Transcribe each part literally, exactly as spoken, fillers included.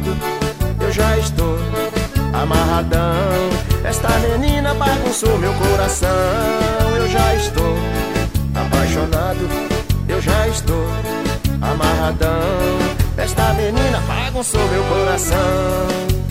respondo, eu já estou amarradão. Esta menina bagunçou meu coração. Eu já estou apaixonado, eu já estou amarradão. Esta menina bagunçou meu coração.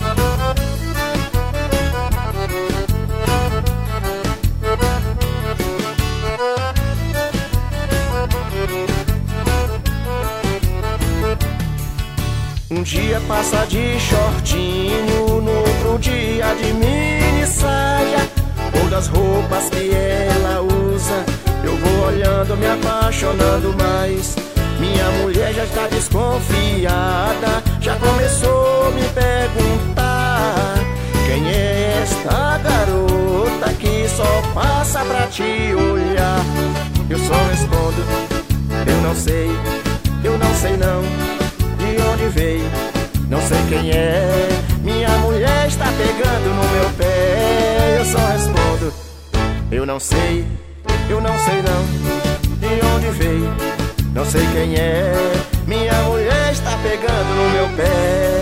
Um dia passa de shortinho, no outro dia de mini saia. Todas as roupas que ela usa, eu vou olhando, me apaixonando mais. Minha mulher já está desconfiada, já começou a me perguntar: quem é esta garota que só passa pra te olhar? Eu só respondo, eu não sei, eu não sei não. De onde veio, não sei quem é. Minha mulher está pegando no meu pé. Eu só respondo, eu não sei, eu não sei não. De onde veio, não sei quem é. Minha mulher está pegando no meu pé.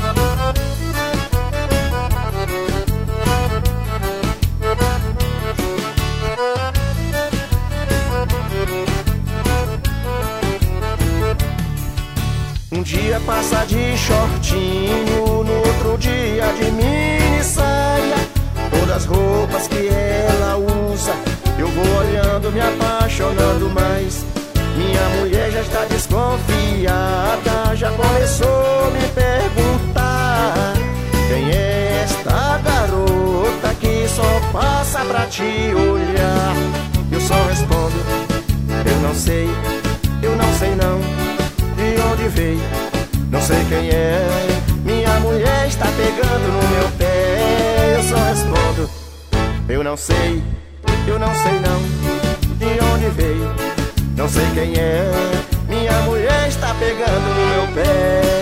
Um dia passa de shortinho, no outro dia de mini saia. Todas as roupas que ela usa, eu vou olhando, me apaixonando mais. Minha mulher já está desconfiada, já começou a me perguntar: quem é esta garota que só passa pra te olhar? Eu só respondo, eu não sei, eu não sei não. De onde veio, não sei quem é. Minha mulher está pegando no meu pé. Eu só respondo, eu não sei, eu não sei não. De onde veio, não sei quem é. Minha mulher está pegando no meu pé.